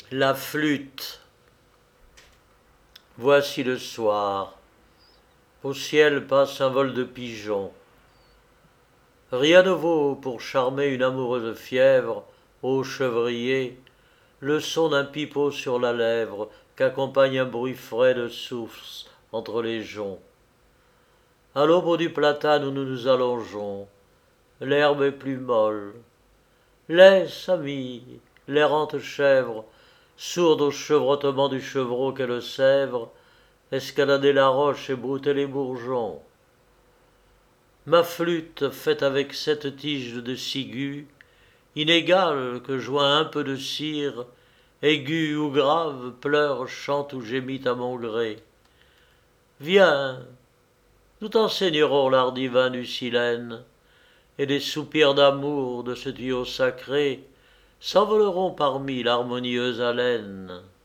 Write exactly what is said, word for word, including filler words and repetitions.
La flûte. Voici le soir. Au ciel passe un vol de pigeons. Rien ne vaut pour charmer une amoureuse fièvre, ô chevrier, le son d'un pipeau sur la lèvre qu'accompagne un bruit frais de soufre entre les joncs. À l'ombre du platane où nous nous allongeons, l'herbe est plus molle. Laisse, ami, l'errante chèvre, sourde au chevrottement du chevreau qu'elle sèvre, escalader la roche et brouter les bourgeons. Ma flûte, faite avec cette tige de ciguë, inégale que joint un peu de cire, aiguë ou grave, pleure, chante ou gémit à mon gré. Viens, nous t'enseignerons l'art divin du silène, et les soupirs d'amour de ce tuyau sacré s'envoleront parmi l'harmonieuse haleine.